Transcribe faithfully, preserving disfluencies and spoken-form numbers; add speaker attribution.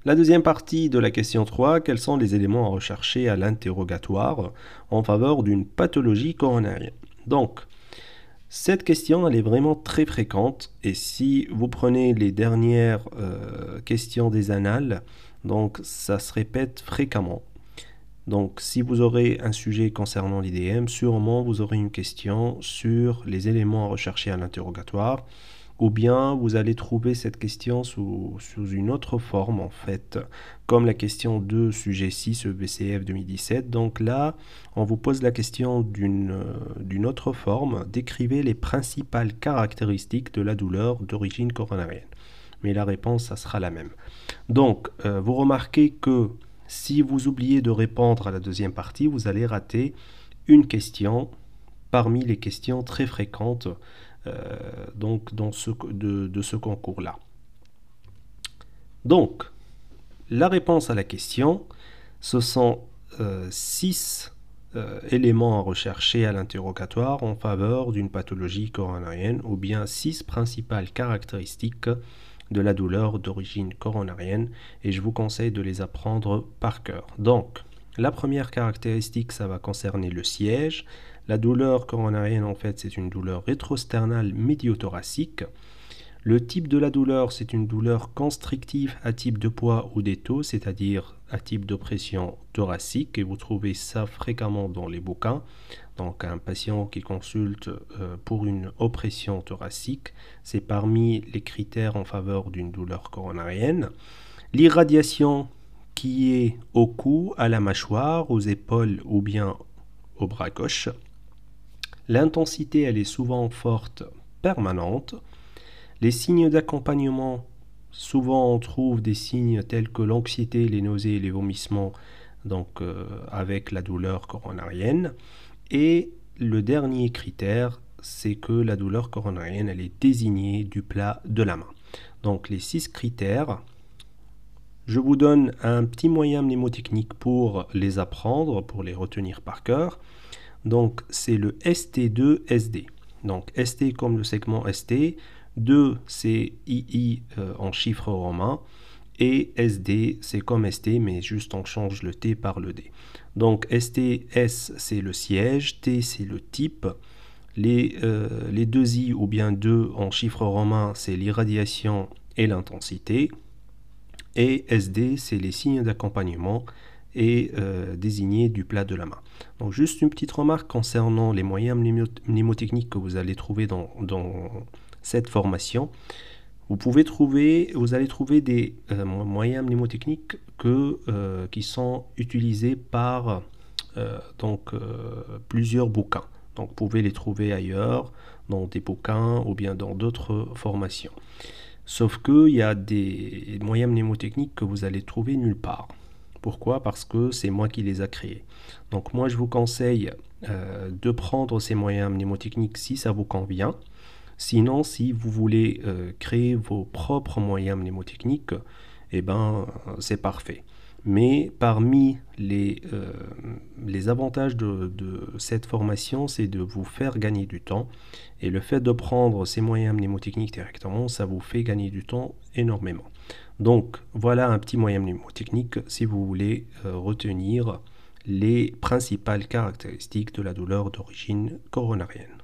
Speaker 1: La deuxième partie de la question trois, quels sont les éléments à rechercher à l'interrogatoire en faveur d'une pathologie coronarienne? Donc, cette question, elle est vraiment très fréquente et si vous prenez les dernières euh, questions des annales, donc ça se répète fréquemment. Donc, si vous aurez un sujet concernant l'I D M, sûrement vous aurez une question sur les éléments à rechercher à l'interrogatoire, ou bien vous allez trouver cette question sous, sous une autre forme, en fait, comme la question deux, sujet six, E B C F deux mille dix-sept. Donc là, on vous pose la question d'une euh, d'une autre forme. Décrivez les principales caractéristiques de la douleur d'origine coronarienne. Mais la réponse, ça sera la même. Donc, euh, vous remarquez que si vous oubliez de répondre à la deuxième partie, vous allez rater une question parmi les questions très fréquentes euh, donc dans ce, de, de ce concours-là. Donc, la réponse à la question, ce sont euh, six euh, éléments à rechercher à l'interrogatoire en faveur d'une pathologie coronarienne, ou bien six principales caractéristiques de la douleur d'origine coronarienne, et je vous conseille de les apprendre par cœur. Donc, la première caractéristique, ça va concerner le siège. La douleur coronarienne, en fait, c'est une douleur rétrosternale médiothoracique. Le type de la douleur, c'est une douleur constrictive à type de poids ou d'étau, c'est-à-dire à type d'oppression thoracique, et vous trouvez ça fréquemment dans les bouquins. Donc un patient qui consulte euh, pour une oppression thoracique, c'est parmi les critères en faveur d'une douleur coronarienne. L'irradiation qui est au cou, à la mâchoire, aux épaules ou bien au bras gauche. L'intensité, elle est souvent forte, permanente. Les signes d'accompagnement, souvent on trouve des signes tels que l'anxiété, les nausées et les vomissements, donc euh, avec la douleur coronarienne. Et le dernier critère, c'est que la douleur coronarienne, elle est désignée du plat de la main. Donc les six critères, je vous donne un petit moyen mnémotechnique pour les apprendre, pour les retenir par cœur. Donc c'est le S T deux S D. Donc S T comme le segment S T, deux c'est I I euh, en chiffres romains, et S D c'est comme S T mais juste on change le T par le D. Donc S T, S c'est le siège, T c'est le type, les, euh, les deux I ou bien deux en chiffres romains c'est l'irradiation et l'intensité, et S D c'est les signes d'accompagnement et euh, désigné du plat de la main. Donc juste une petite remarque concernant les moyens mnémotechniques que vous allez trouver dans, dans cette formation. Vous pouvez trouver, vous allez trouver des euh, moyens mnémotechniques que, euh, qui sont utilisés par euh, donc, euh, plusieurs bouquins. Donc vous pouvez les trouver ailleurs, dans des bouquins ou bien dans d'autres formations. Sauf qu'il y a des moyens mnémotechniques que vous allez trouver nulle part. Pourquoi? Parce que c'est moi qui les a créés. Donc moi je vous conseille euh, de prendre ces moyens mnémotechniques si ça vous convient. Sinon, si vous voulez euh, créer vos propres moyens mnémotechniques, eh ben c'est parfait. Mais parmi les, euh, les avantages de, de cette formation, c'est de vous faire gagner du temps. Et le fait de prendre ces moyens mnémotechniques directement, ça vous fait gagner du temps énormément. Donc voilà un petit moyen mnémotechnique si vous voulez euh, retenir les principales caractéristiques de la douleur d'origine coronarienne.